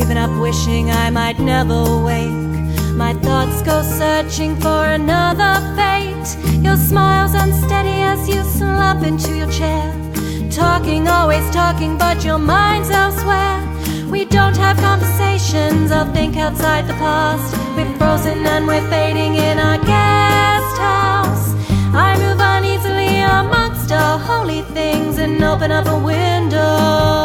given up wishing I might never wake. My thoughts go searching for another fate. Your smile's unsteady as you slump into your chair. Talking, always talking, but your mind's elsewhere. We don't have conversations or think outside the past. We're frozen and we're fading in our guest house. I move uneasily amongst our holy things and open up a window.